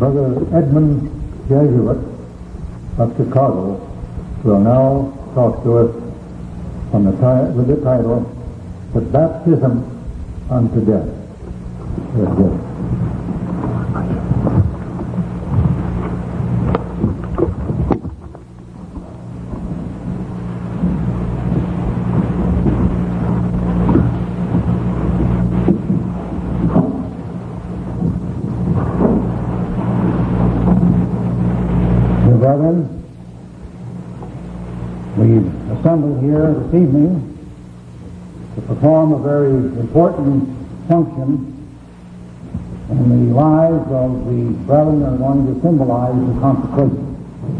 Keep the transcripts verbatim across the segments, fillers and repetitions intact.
Brother Edmund Jesuit of Chicago will now talk to us on the ti- with the title, "The Baptism unto Death." Yes, yes. Brethren, we've assembled here this evening to perform a very important function in the lives of the brethren that are going to symbolize the consecration.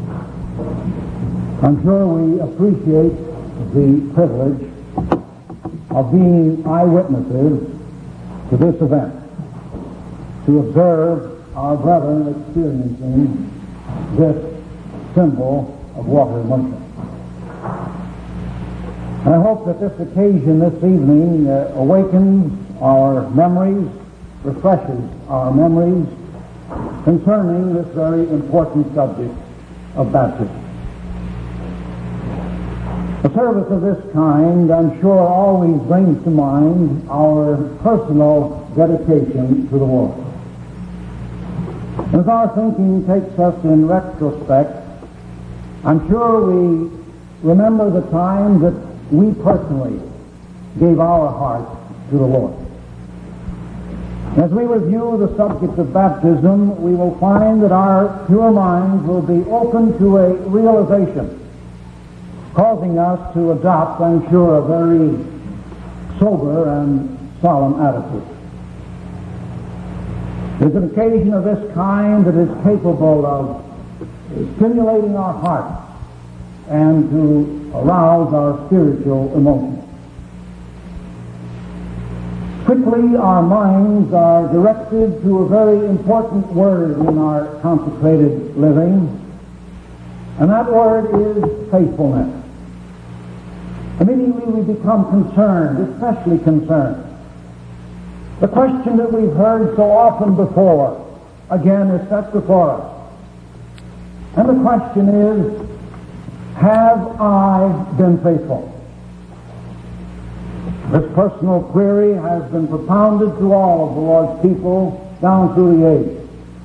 I'm sure we appreciate the privilege of being eyewitnesses to this event, to observe our brethren experiencing this symbol of water immersion. And I hope that this occasion this evening uh, awakens our memories, refreshes our memories concerning this very important subject of baptism. A service of this kind, I'm sure, always brings to mind our personal dedication to the Lord. As our thinking takes us in retrospect, I'm sure we remember the time that we personally gave our hearts to the Lord. As we review the subject of baptism, we will find that our pure minds will be open to a realization, causing us to adopt, I'm sure, a very sober and solemn attitude. There's an occasion of this kind that is capable of stimulating our hearts and to arouse our spiritual emotions. Quickly, our minds are directed to a very important word in our consecrated living, and that word is faithfulness. Immediately we become concerned, especially concerned. The question that we've heard so often before, again, is set before us. And the question is, have I been faithful? This personal query has been propounded to all of the Lord's people down through the age.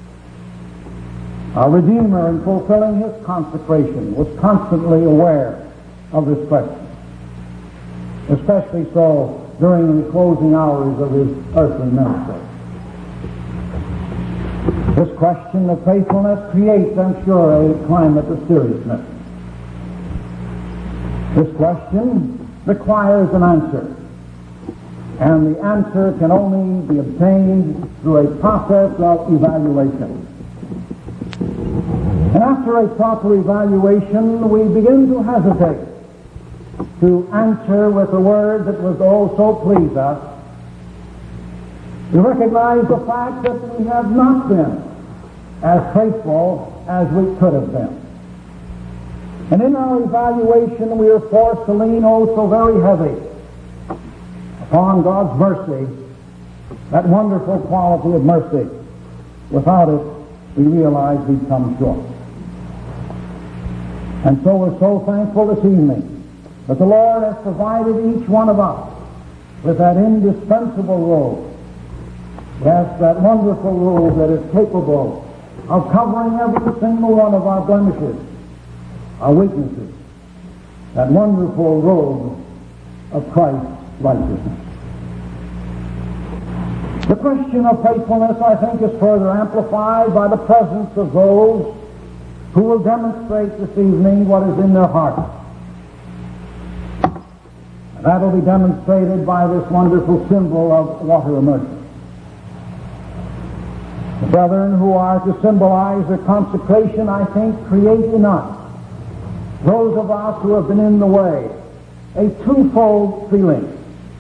Our Redeemer, in fulfilling his consecration, was constantly aware of this question, especially so during the closing hours of his earthly ministry. This question of faithfulness creates, I'm sure, a climate of seriousness. This question requires an answer, and the answer can only be obtained through a process of evaluation. And after a proper evaluation, we begin to hesitate to answer with a word that would also please us. We recognize the fact that we have not been as faithful as we could have been. And in our evaluation, we are forced to lean oh so very heavy upon God's mercy, that wonderful quality of mercy. Without it, we realize we've come short. And so we're so thankful this evening that the Lord has provided each one of us with that indispensable robe. Yes, that wonderful robe that is capable of covering every single one of our blemishes, our weaknesses, that wonderful robe of Christ's righteousness. The question of faithfulness, I think, is further amplified by the presence of those who will demonstrate this evening what is in their hearts. And that will be demonstrated by this wonderful symbol of water immersion. The brethren who are to symbolize their consecration, I think, create in us, those of us who have been in the way, a twofold feeling.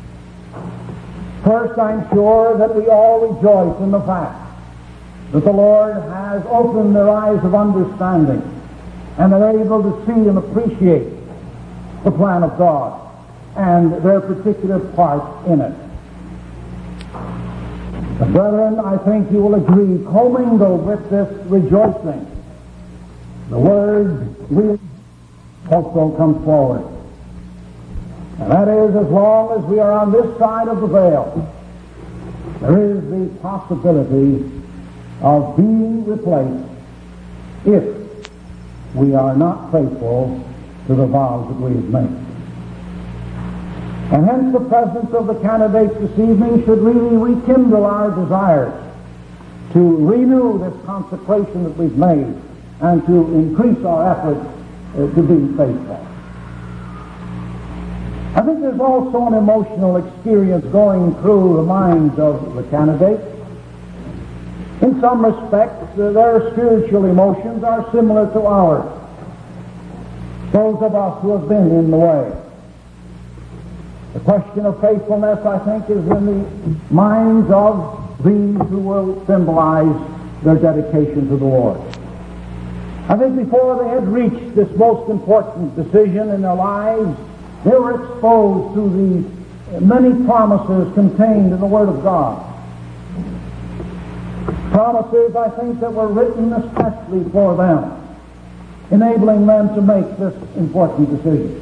First, I'm sure that we all rejoice in the fact that the Lord has opened their eyes of understanding and are able to see and appreciate the plan of God and their particular part in it. But brethren, I think you will agree, commingled with this rejoicing, the word will also comes forward. And that is, as long as we are on this side of the veil, there is the possibility of being replaced if we are not faithful to the vows that we have made. And hence the presence of the candidates this evening should really rekindle our desires to renew this consecration that we've made and to increase our efforts uh, to be faithful. I think there's also an emotional experience going through the minds of the candidates. In some respects, uh, their spiritual emotions are similar to ours, those of us who have been in the way. The question of faithfulness, I think, is in the minds of these who will symbolize their dedication to the Lord. I think before they had reached this most important decision in their lives, they were exposed to the many promises contained in the Word of God. Promises, I think, that were written especially for them, enabling them to make this important decision.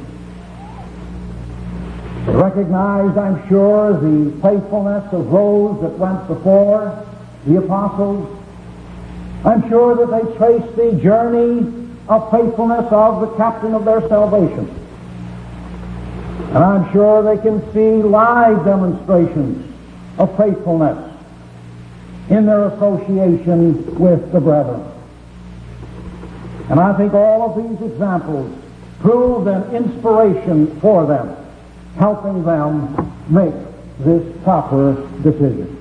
They recognized, I'm sure, the faithfulness of those that went before, the apostles. I'm sure that they traced the journey of faithfulness of the captain of their salvation. And I'm sure they can see live demonstrations of faithfulness in their association with the brethren. And I think all of these examples prove an inspiration for them, helping them make this proper decision.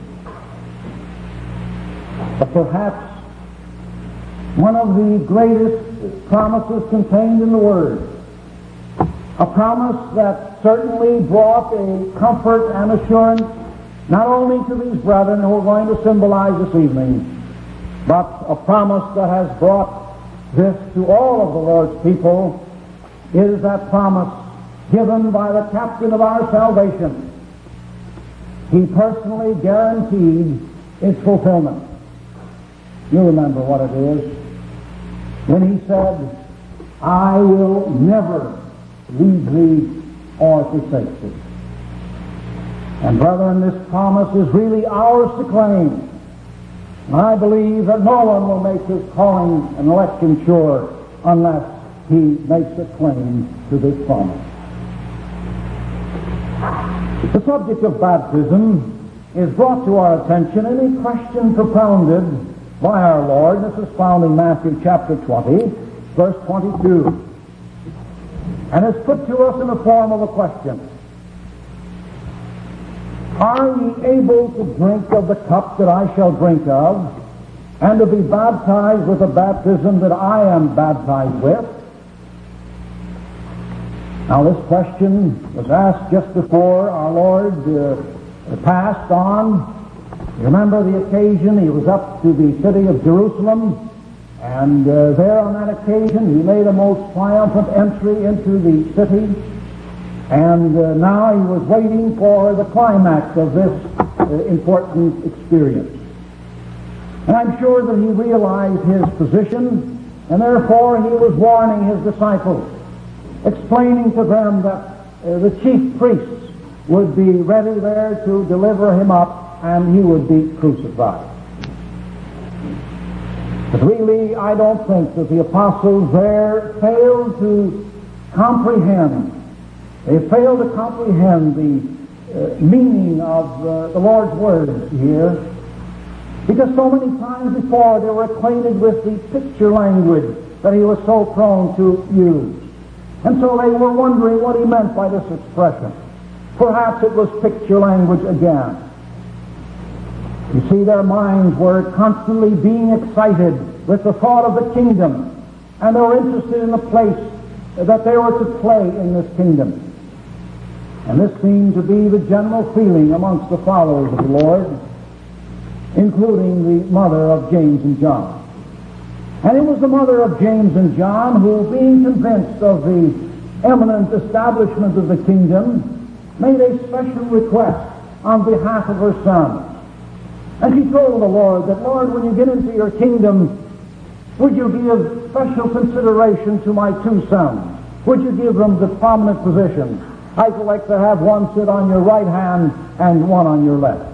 But perhaps one of the greatest promises contained in the Word, a promise that certainly brought a comfort and assurance not only to these brethren who are going to symbolize this evening, but a promise that has brought this to all of the Lord's people, is that promise given by the captain of our salvation. He personally guaranteed its fulfillment. You remember what it is when he said, I will never leave thee or forsake thee. And brethren, this promise is really ours to claim. And I believe that no one will make his calling and election sure unless he makes a claim to this promise. The subject of baptism is brought to our attention in a question propounded by our Lord. This is found in Matthew chapter twenty, verse twenty-two. And is put to us in the form of a question. Are ye able to drink of the cup that I shall drink of, and to be baptized with the baptism that I am baptized with? Now this question was asked just before our Lord uh, passed on. You remember the occasion, he was up to the city of Jerusalem, and uh, there on that occasion he made a most triumphant entry into the city, and uh, now he was waiting for the climax of this uh, important experience. And I'm sure that he realized his position, and therefore he was warning his disciples, explaining to them that uh, the chief priests would be ready there to deliver him up, and he would be crucified. But really, I don't think that the apostles there failed to comprehend. They failed to comprehend the uh, meaning of uh, the Lord's words here, because so many times before they were acquainted with the picture language that he was so prone to use. And so they were wondering what he meant by this expression. Perhaps it was picture language again. You see, their minds were constantly being excited with the thought of the kingdom, and they were interested in the place that they were to play in this kingdom. And this seemed to be the general feeling amongst the followers of the Lord, including the mother of James and John. And it was the mother of James and John who, being convinced of the eminent establishment of the kingdom, made a special request on behalf of her son And he told the Lord that, Lord, when you get into your kingdom, would you give special consideration to my two sons? Would you give them the prominent position? I'd like to have one sit on your right hand and one on your left.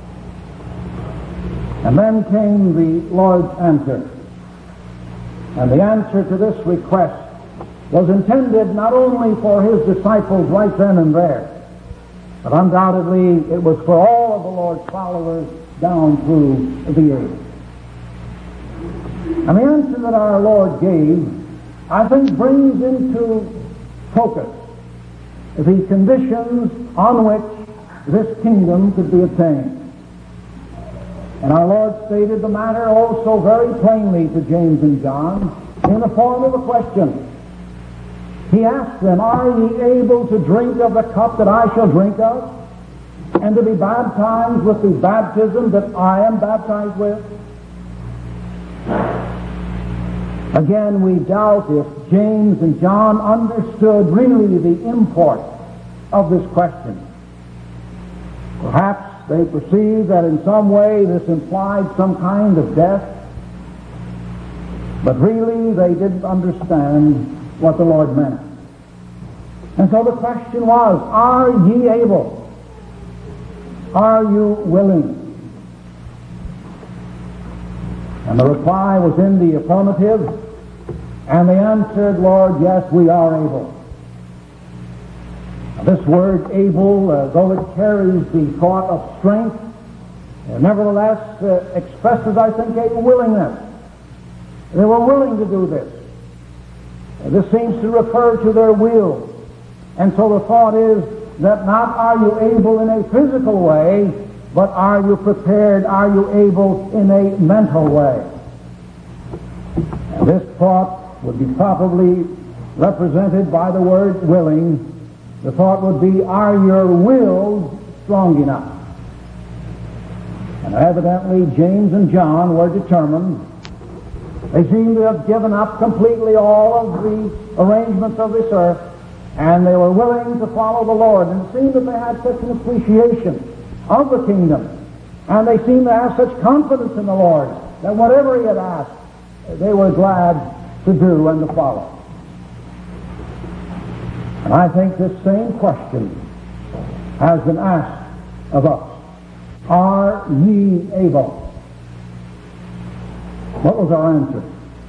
And then came the Lord's answer. And the answer to this request was intended not only for his disciples right then and there, but undoubtedly it was for all of the Lord's followers down through the ages. And the answer that our Lord gave, I think, brings into focus the conditions on which this kingdom could be attained. And our Lord stated the matter also very plainly to James and John in the form of a question. He asked them, are ye able to drink of the cup that I shall drink of, and to be baptized with the baptism that I am baptized with? Again, we doubt if James and John understood really the import of this question. Perhaps they perceived that in some way this implied some kind of death, but really they didn't understand what the Lord meant. And so the question was, are ye able? Are you willing? And the reply was in the affirmative, and they answered, Lord, yes, we are able. Now, this word able, uh, though it carries the thought of strength, uh, nevertheless uh, expresses, I think, a willingness. They were willing to do this. Uh, this seems to refer to their will. And so the thought is that not are you able in a physical way, but are you prepared, are you able in a mental way? And this thought would be probably represented by the word willing. The thought would be, are your wills strong enough? And evidently James and John were determined. They seemed to have given up completely all of the arrangements of this earth, and they were willing to follow the Lord. And it seemed that they had such an appreciation of the kingdom, and they seemed to have such confidence in the Lord that whatever he had asked, they were glad to do and to follow. And I think this same question has been asked of us. Are ye able? What was our answer?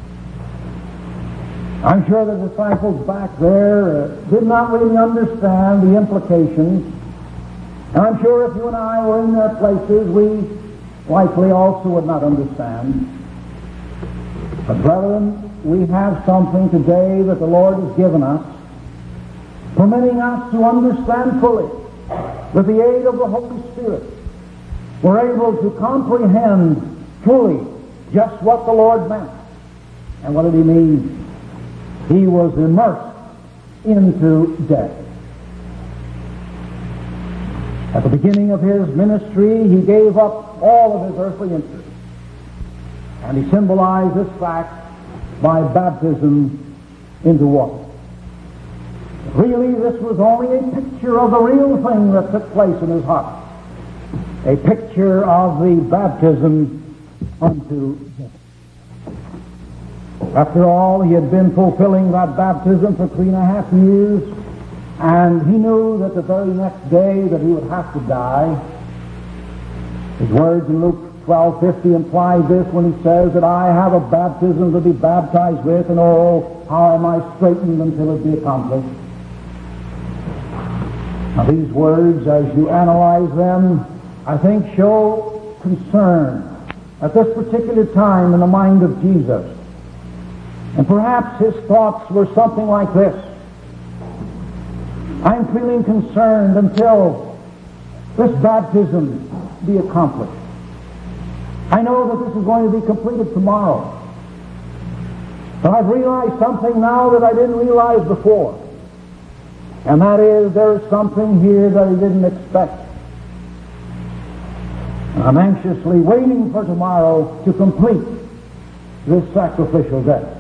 I'm sure the disciples back there uh, did not really understand the implications. And I'm sure if you and I were in their places, we likely also would not understand. But brethren, we have something today that the Lord has given us, permitting us to understand fully, with the aid of the Holy Spirit. We're able to comprehend fully just what the Lord meant. And what did he mean? He was immersed into death. At the beginning of his ministry, he gave up all of his earthly interests. And he symbolized this fact by baptism into water. Really, this was only a picture of the real thing that took place in his heart. A picture of the baptism unto death. After all, he had been fulfilling that baptism for three and a half years, and he knew that the very next day that he would have to die. His words in Luke twelve fifty imply this when he says that I have a baptism to be baptized with, and oh, how am I straitened until it be accomplished. Now these words, as you analyze them, I think show concern at this particular time in the mind of Jesus. And perhaps his thoughts were something like this. I'm feeling concerned until this baptism be accomplished. I know that this is going to be completed tomorrow. But I've realized something now that I didn't realize before. And that is, there is something here that I didn't expect. And I'm anxiously waiting for tomorrow to complete this sacrificial death.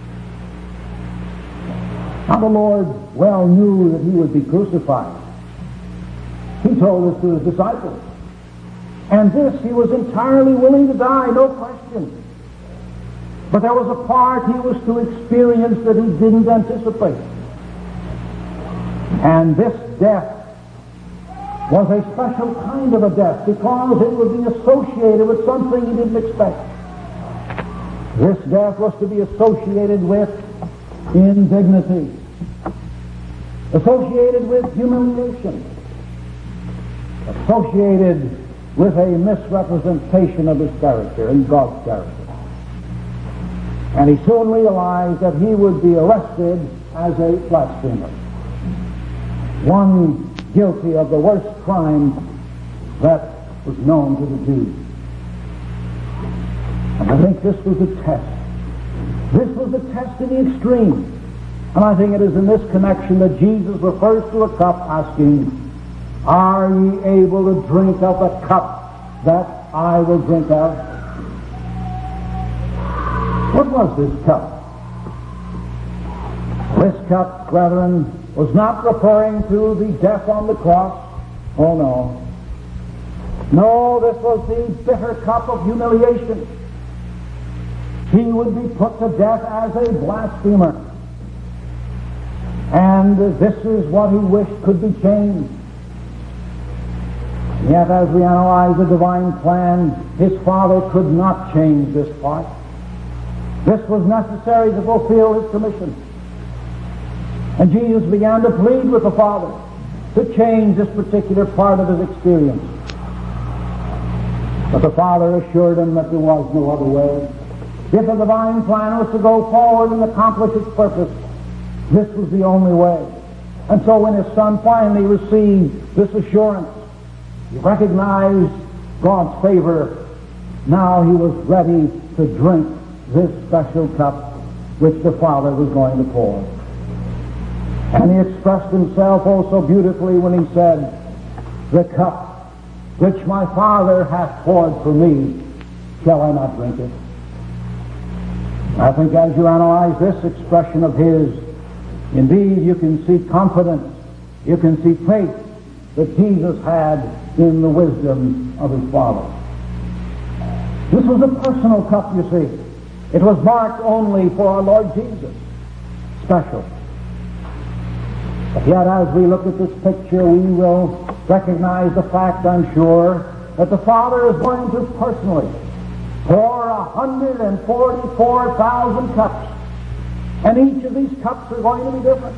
Now the Lord well knew that he would be crucified. He told this to his disciples. And this he was entirely willing to die, no question. But there was a part he was to experience that he didn't anticipate. And this death was a special kind of a death because it would be associated with something he didn't expect. This death was to be associated with indignity, associated with humiliation, associated with a misrepresentation of his character and God's character. And he soon realized that he would be arrested as a blasphemer, one guilty of the worst crime that was known to the Jews. And I think this was a test. This was a test in the extreme. And I think it is in this connection that Jesus refers to a cup, asking, "Are ye able to drink of the cup that I will drink of?" What was this cup? This cup, brethren, was not referring to the death on the cross. Oh no. No, this was the bitter cup of humiliation. He would be put to death as a blasphemer. And this is what he wished could be changed. Yet as we analyze the divine plan, his Father could not change this part. This was necessary to fulfill his commission. And Jesus began to plead with the Father to change this particular part of his experience. But the Father assured him that there was no other way. If the divine plan was to go forward and accomplish its purpose, this was the only way. And so when his Son finally received this assurance, he recognized God's favor. Now he was ready to drink this special cup which the Father was going to pour. And he expressed himself also beautifully when he said, "The cup which my Father hath poured for me, shall I not drink it?" I think as you analyze this expression of his, indeed you can see confidence, you can see faith that Jesus had in the wisdom of his Father. This was a personal cup, you see. It was marked only for our Lord Jesus. Special. But yet as we look at this picture, we will recognize the fact, I'm sure, that the Father is going to personally pour one hundred forty-four thousand cups. And each of these cups are going to be different.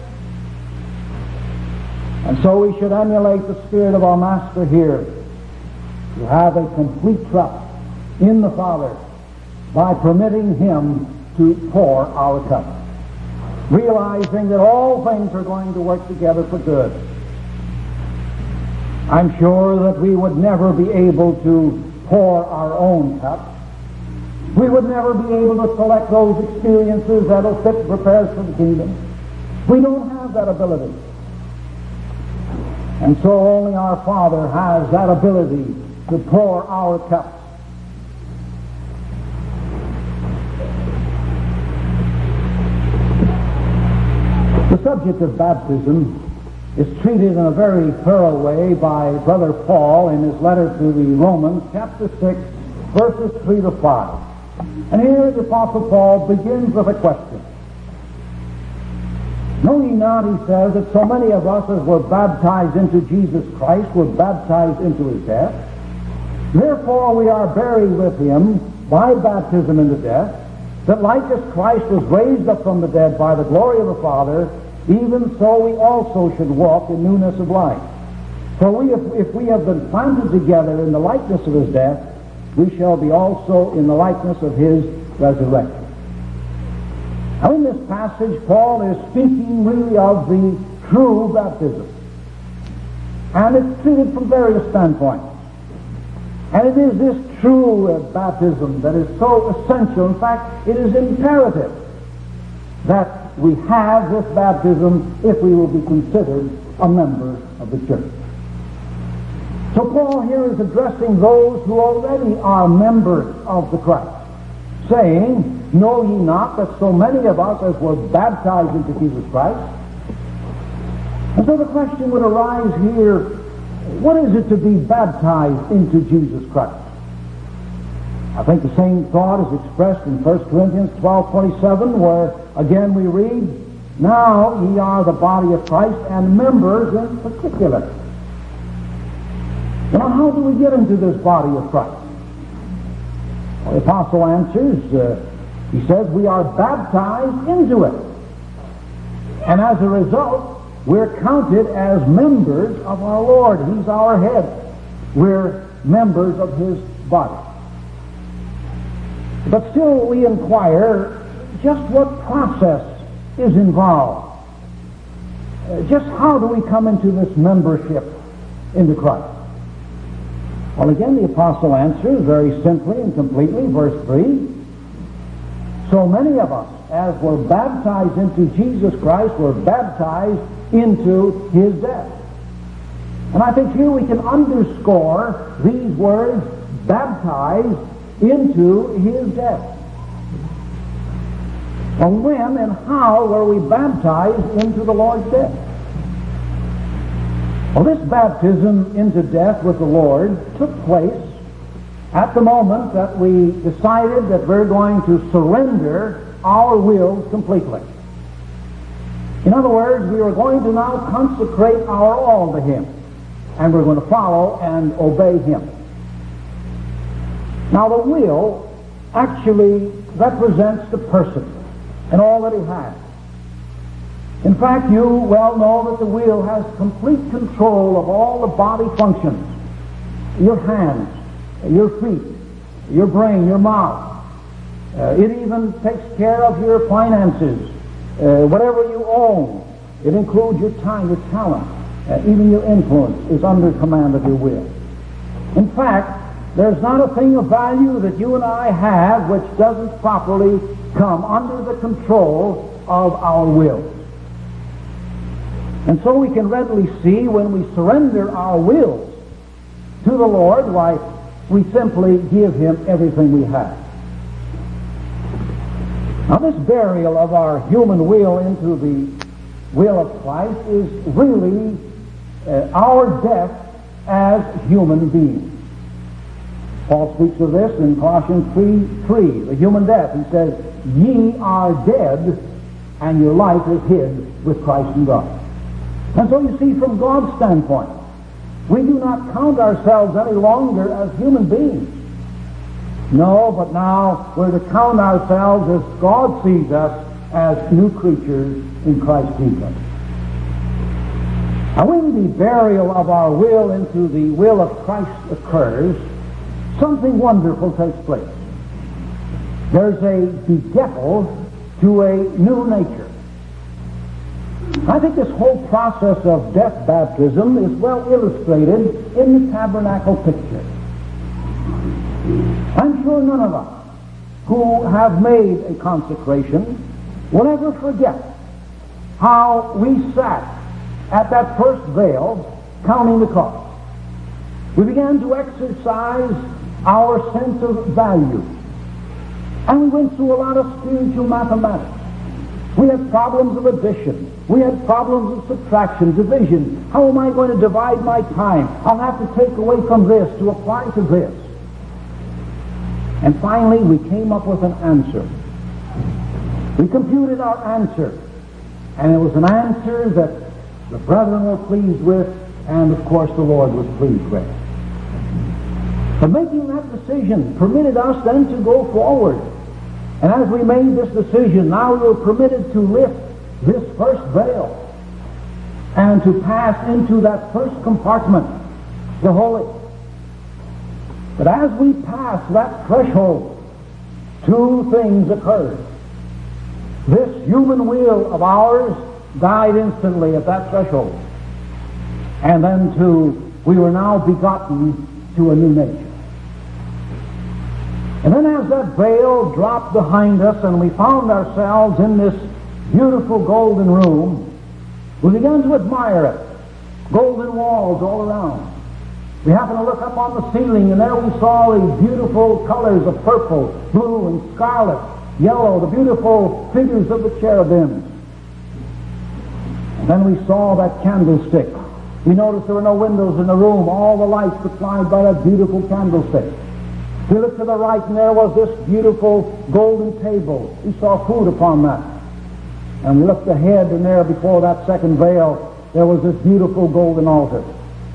And so we should emulate the spirit of our Master here, to have a complete trust in the Father by permitting him to pour our cup, realizing that all things are going to work together for good. I'm sure that we would never be able to pour our own cup. We would never be able to select those experiences that will fit and prepare us for the kingdom. We don't have that ability. And so only our Father has that ability to pour our cups. The subject of baptism is treated in a very thorough way by Brother Paul in his letter to the Romans, chapter six, verses three to five. And here the Apostle Paul begins with a question. Know ye not, he says, that so many of us as were baptized into Jesus Christ were baptized into his death? Therefore we are buried with him by baptism into death, that like as Christ was raised up from the dead by the glory of the Father, even so we also should walk in newness of life. For we, if, if we have been planted together in the likeness of his death, we shall be also in the likeness of his resurrection. Now in this passage, Paul is speaking really of the true baptism. And it's treated from various standpoints. And it is this true uh, baptism that is so essential. In fact, it is imperative that we have this baptism if we will be considered a member of the church. So Paul here is addressing those who already are members of the Christ, saying, know ye not that so many of us as were baptized into Jesus Christ? And so the question would arise here, What is it to be baptized into Jesus Christ? I think the same thought is expressed in First Corinthians twelve twenty-seven, where again we read, "Now ye are the body of Christ, and members in particular." Now, how do we get into this body of Christ? Well, the apostle answers, uh, he says, we are baptized into it. And as a result, we're counted as members of our Lord. He's our head. We're members of His body. But still we inquire just what process is involved. Uh, just how do we come into this membership into Christ? Well, again, the apostle answers very simply and completely, verse three. So many of us, as were baptized into Jesus Christ, were baptized into His death. And I think here we can underscore these words, baptized into His death. Well, when and how were we baptized into the Lord's death? Well, this baptism into death with the Lord took place at the moment that we decided that we're going to surrender our wills completely. In other words, we were going to now consecrate our all to Him, and we're going to follow and obey Him. Now, the will actually represents the person and all that he has. In fact, you well know that the will has complete control of all the body functions. Your hands, your feet, your brain, your mouth. Uh, it even takes care of your finances, uh, whatever you own. It includes your time, your talent, uh, even your influence is under command of your will. In fact, there's not a thing of value that you and I have which doesn't properly come under the control of our will. And so we can readily see when we surrender our wills to the Lord, why, we simply give Him everything we have. Now, this burial of our human will into the will of Christ is really uh, our death as human beings. Paul speaks of this in Colossians three three, the human death. He says, "Ye are dead, and your life is hid with Christ in God." And so you see, from God's standpoint, we do not count ourselves any longer as human beings. No, but now we're to count ourselves as God sees us, as new creatures in Christ Jesus. Now, when the burial of our will into the will of Christ occurs, something wonderful takes place. There's a begettal to a new nature. I think this whole process of death baptism is well illustrated in the tabernacle picture. I'm sure none of us who have made a consecration will ever forget how we sat at that first veil counting the cost. We began to exercise our sense of value. And we went through a lot of spiritual mathematics. We had problems of addition. We had problems of subtraction, division. How am I going to divide my time? I'll have to take away from this to apply to this. And finally, we came up with an answer. We computed our answer. And it was an answer that the brethren were pleased with, and of course the Lord was pleased with. But making that decision permitted us then to go forward. And as we made this decision, now we were permitted to lift this first veil and to pass into that first compartment, the holy. But as we passed that threshold, two things occurred. This human will of ours died instantly at that threshold. And then, too, we were now begotten to a new nature. And then as that veil dropped behind us and we found ourselves in this beautiful golden room, we began to admire it. Golden walls all around. We happened to look up on the ceiling, and there we saw the beautiful colors of purple, blue, and scarlet, yellow, the beautiful figures of the cherubims. And then we saw that candlestick We noticed there were no windows in the room. All the lights supplied by that beautiful candlestick. We looked to the right, and there was this beautiful golden table. We saw food upon that. And we looked ahead, and there before that second veil, there was this beautiful golden altar.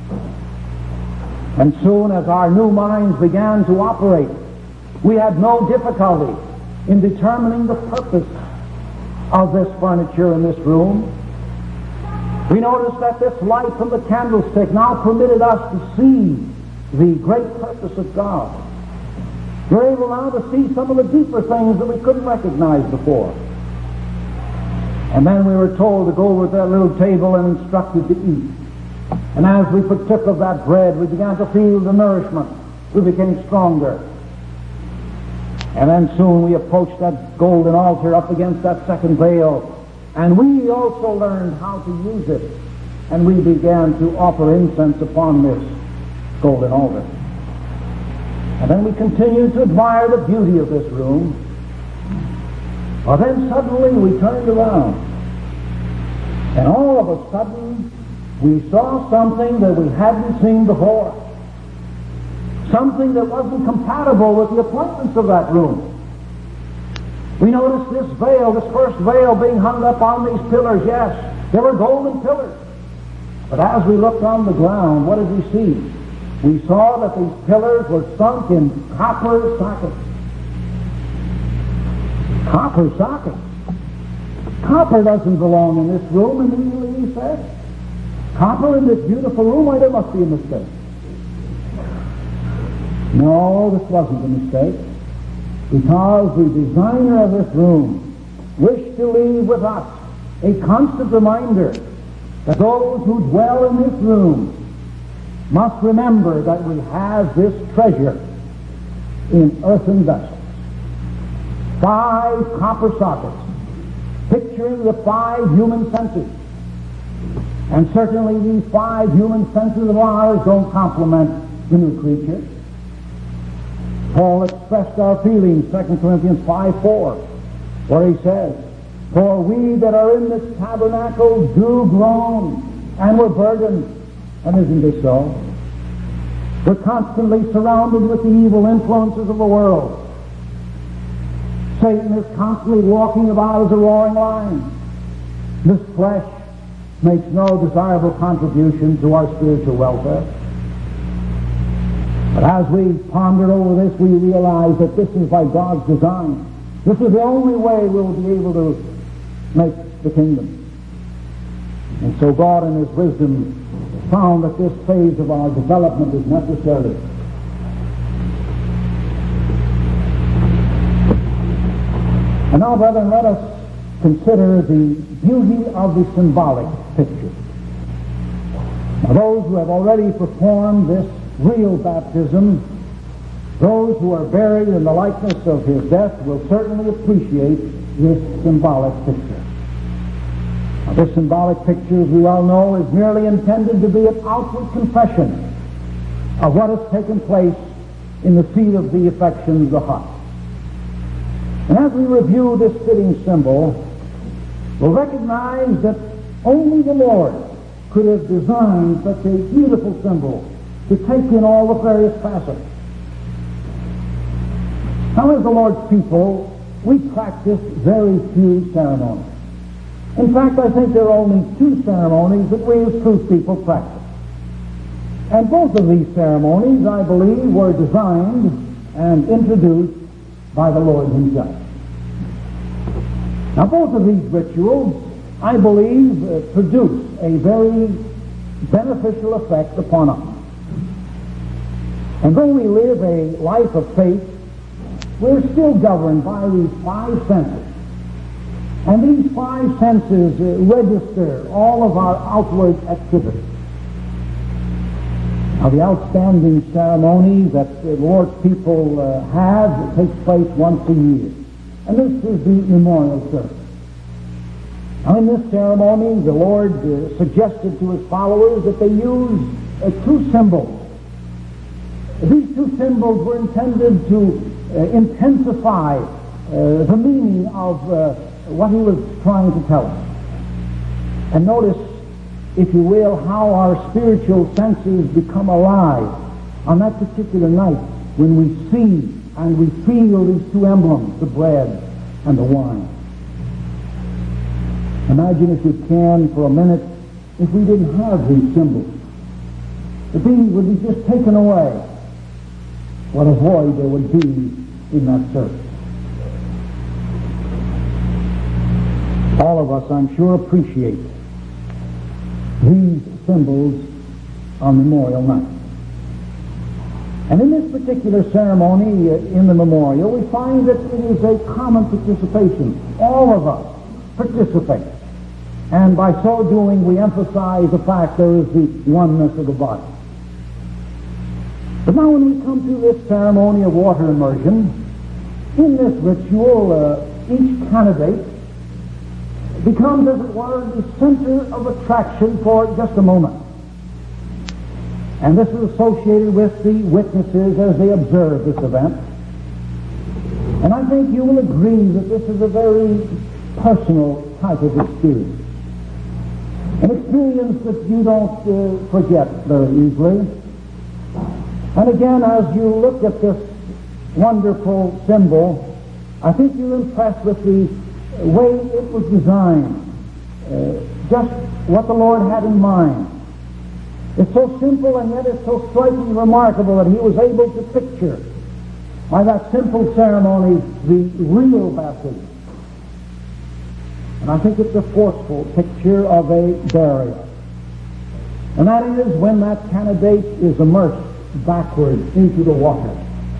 And soon as our new minds began to operate, we had no difficulty in determining the purpose of this furniture in this room. We noticed that this light from the candlestick now permitted us to see the great purpose of God. We're able now to see some of the deeper things that we couldn't recognize before. And then we were told to go over to that little table and instructed to eat. And as we partook of that bread, we began to feel the nourishment. We became stronger. And then soon we approached that golden altar up against that second veil. And we also learned how to use it. And we began to offer incense upon this golden altar. And then we continued to admire the beauty of this room. Well, then suddenly we turned around. And all of a sudden, we saw something that we hadn't seen before. Something that wasn't compatible with the appointments of that room. We noticed this veil, this first veil being hung up on these pillars. Yes, there were golden pillars. But as we looked on the ground, what did we see? We saw that these pillars were sunk in copper sockets. Copper sockets. Copper doesn't belong in this room, immediately he said. Copper in this beautiful room? Why, there must be a mistake. No, this wasn't a mistake. Because the designer of this room wished to leave with us a constant reminder that those who dwell in this room must remember that we have this treasure in earthen vessels. Five copper sockets, picturing the five human senses. And certainly these five human senses of ours don't complement the new creature. Paul expressed our feelings, Second Corinthians five four, where he says, "For we that are in this tabernacle do groan, and we're burdened." And isn't this so? We're constantly surrounded with the evil influences of the world. Satan is constantly walking about as a roaring lion. This flesh makes no desirable contribution to our spiritual welfare. But as we ponder over this, we realize that this is by God's design. This is the only way we'll be able to make the kingdom. And so God in His wisdom found that this phase of our development is necessary. And now, brethren, let us consider the beauty of the symbolic picture. Now, those who have already performed this real baptism, those who are buried in the likeness of His death, will certainly appreciate this symbolic picture. Now, this symbolic picture, as we all know, is merely intended to be an outward confession of what has taken place in the seat of the affections, the heart. And as we review this fitting symbol, we'll recognize that only the Lord could have designed such a beautiful symbol to take in all the various facets. Now, as the Lord's people, we practice very few ceremonies. In fact, I think there are only two ceremonies that we as truth people practice. And both of these ceremonies, I believe, were designed and introduced by the Lord Himself. Now, both of these rituals, I believe, uh, produce a very beneficial effect upon us. And though we live a life of faith, we're still governed by these five senses. And these five senses uh, register all of our outward activities. Now, the outstanding ceremony that the Lord's people uh, have takes place once a year. And this is the memorial service. Now, in this ceremony, the Lord uh, suggested to His followers that they use uh, two symbols. These two symbols were intended to uh, intensify uh, the meaning of uh, what He was trying to tell us. And notice if you will, how our spiritual senses become alive on that particular night when we see and we feel these two emblems, the bread and the wine. Imagine, if you can, for a minute, if we didn't have these symbols. If these would be just taken away, what a void there would be in that service. All of us, I'm sure, appreciate these symbols on Memorial Night. And in this particular ceremony, uh, in the memorial, we find that it is a common participation. All of us participate. And by so doing, we emphasize the fact there is the oneness of the body. But now when we come to this ceremony of water immersion, in this ritual, uh, each candidate becomes, as it were, the center of attraction for just a moment. And this is associated with the witnesses as they observe this event. And I think you will agree that this is a very personal type of experience. An experience that you don't uh, forget very easily. And again, as you look at this wonderful symbol, I think you're impressed with the way it was designed, uh, just what the Lord had in mind. It's so simple, and yet it's so strikingly remarkable that he was able to picture, by that simple ceremony, the real baptism. And I think it's a forceful picture of a burial. And that is when that candidate is immersed backward into the water.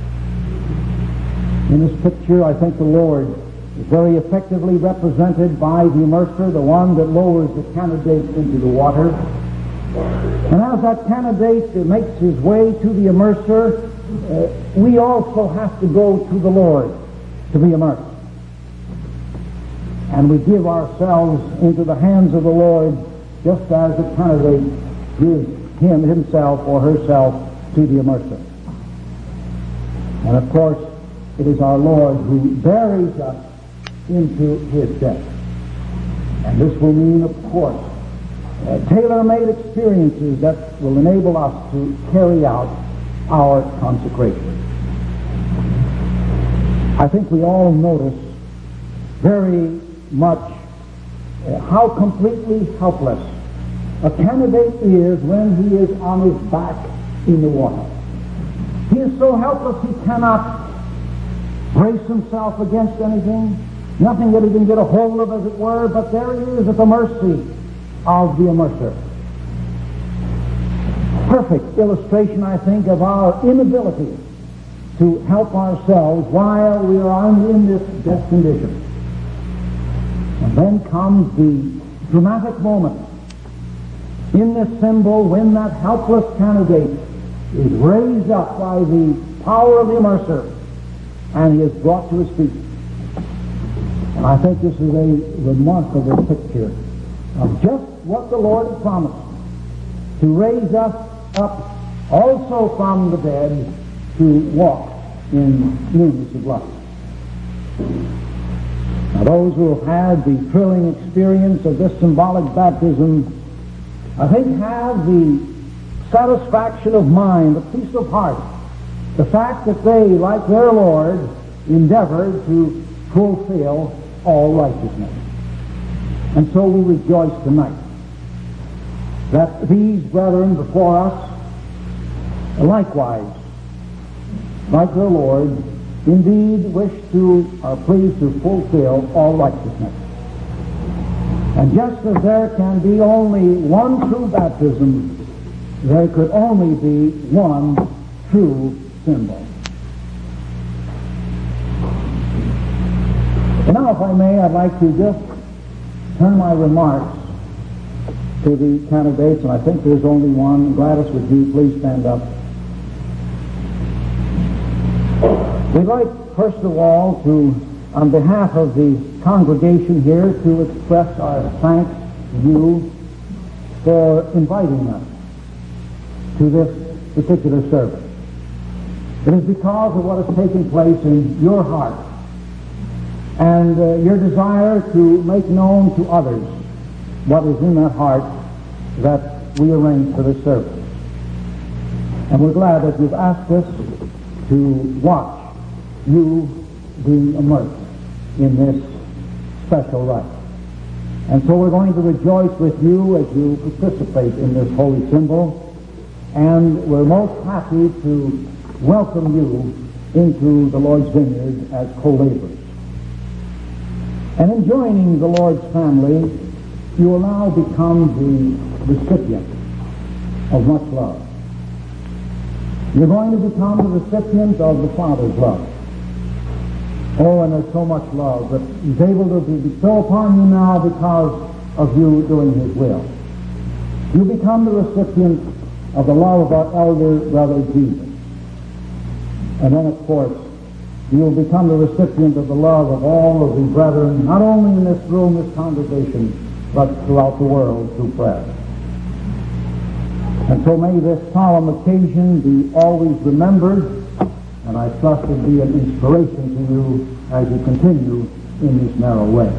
In this picture, I think the Lord is very effectively represented by the immerser, the one that lowers the candidate into the water. And as that candidate makes his way to the immerser, uh, we also have to go to the Lord to be immersed. And we give ourselves into the hands of the Lord just as the candidate gives him, himself, or herself to the immerser. And of course, it is our Lord who buries us into his death. And this will mean, of course, Uh, tailor-made experiences that will enable us to carry out our consecration. I think we all notice very much uh, how completely helpless a candidate is when he is on his back in the water. He is so helpless he cannot brace himself against anything, nothing that he can get a hold of, as it were, but there he is at the mercy of the immerser. Perfect illustration, I think, of our inability to help ourselves while we are in this death condition. And then comes the dramatic moment in this symbol when that helpless candidate is raised up by the power of the immerser and he is brought to his feet. And I think this is a remarkable picture of just what the Lord had promised, to raise us up also from the dead to walk in newness of life. Now those who have had the thrilling experience of this symbolic baptism, I think have the satisfaction of mind, the peace of heart, the fact that they, like their Lord, endeavored to fulfill all righteousness. And so we rejoice tonight that these brethren before us likewise, like their Lord, indeed wish to, are pleased to fulfill all righteousness. And just as there can be only one true baptism, there could only be one true symbol. And now, if I may, I'd like to just turn my remarks to the candidates, and I think there's only one. Gladys, would you please stand up? We'd like, first of all, to, on behalf of the congregation here, to express our thanks to you for inviting us to this particular service. It is because of what has taken place in your heart and uh, your desire to make known to others what is in that heart that we arranged for this service. And we're glad that you've asked us to watch you being immersed in this special rite. And so we're going to rejoice with you as you participate in this holy symbol, and we're most happy to welcome you into the Lord's vineyard as co-laborers. And in joining the Lord's family, you will now become the recipient of much love. You're going to become the recipient of the Father's love. Oh, and there's so much love that He's able to bestow upon you now because of you doing His will. You become the recipient of the love of our elder brother Jesus. And then, of course, you will become the recipient of the love of all of the brethren, not only in this room, this congregation, but throughout the world through prayer. And so may this solemn occasion be always remembered, and I trust it will be an inspiration to you as you continue in this narrow way.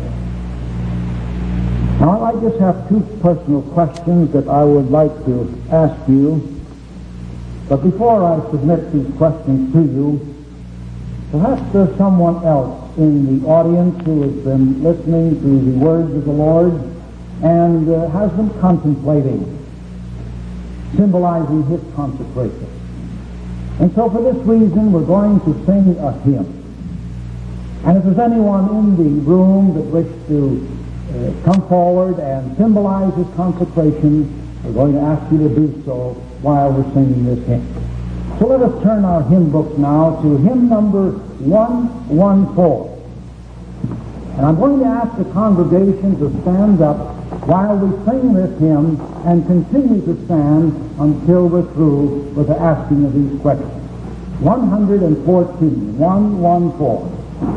Now, I just have two personal questions that I would like to ask you. But before I submit these questions to you, perhaps there's someone else in the audience who has been listening to the words of the Lord and uh, has been contemplating, symbolizing His consecration. And so for this reason, we're going to sing a hymn. And if there's anyone in the room that wishes to uh, come forward and symbolize His consecration, we're going to ask you to do so while we're singing this hymn. So let us turn our hymn books now to hymn number one fourteen. And I'm going to ask the congregation to stand up while we sing this hymn and continue to stand until we're through with the asking of these questions. one fourteen, one fourteen.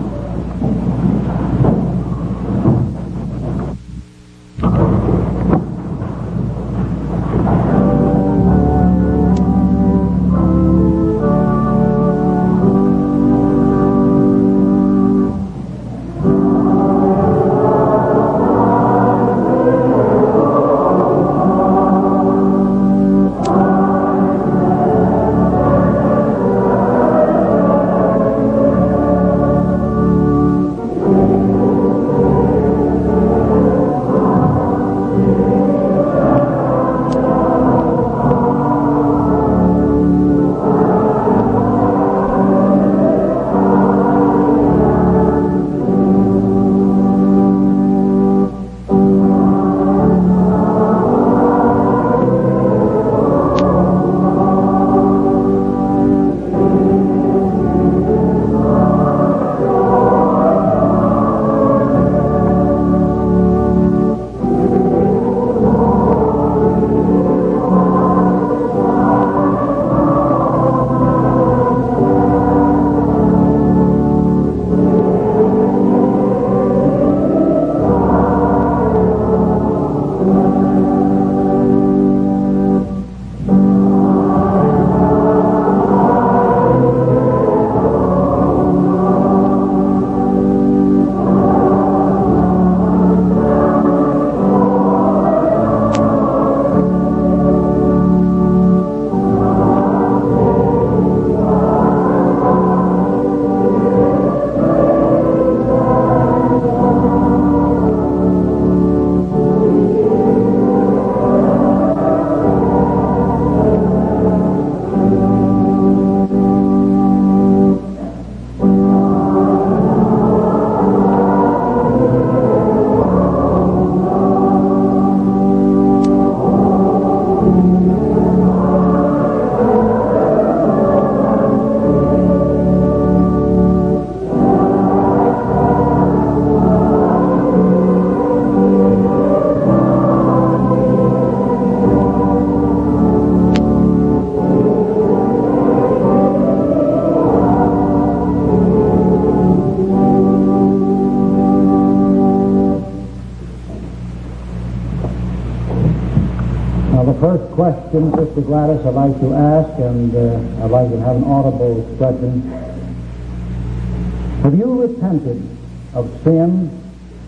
First question, Sister Gladys, I'd like to ask, and uh, I'd like to have an audible expression. Have you repented of sin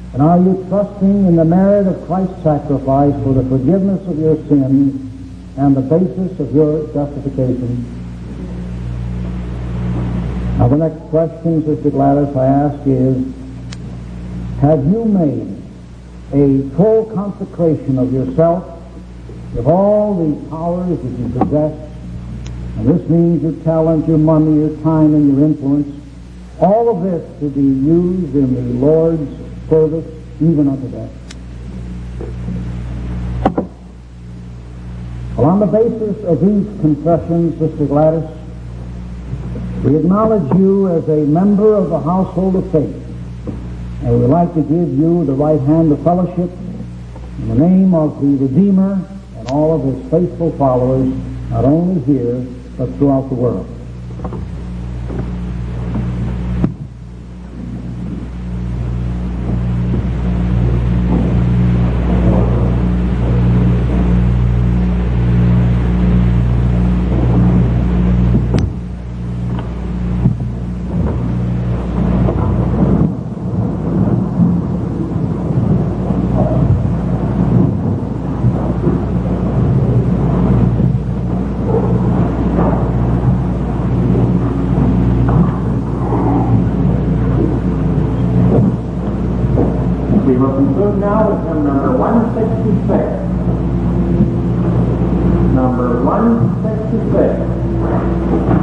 And are you trusting in the merit of Christ's sacrifice for the forgiveness of your sins and the basis of your justification? Now the next question, Sister Gladys, I ask is, have you made a full consecration of yourself with all the powers that you possess? And this means your talent, your money, your time, and your influence. All of this to be used in the Lord's service, even unto death. Well, on the basis of these confessions, Sister Gladys, we acknowledge you as a member of the household of faith, and we would like to give you the right hand of fellowship in the name of the Redeemer and all of his faithful followers, not only here, but throughout the world. Now with hymn number one sixty-six. Number one sixty-six.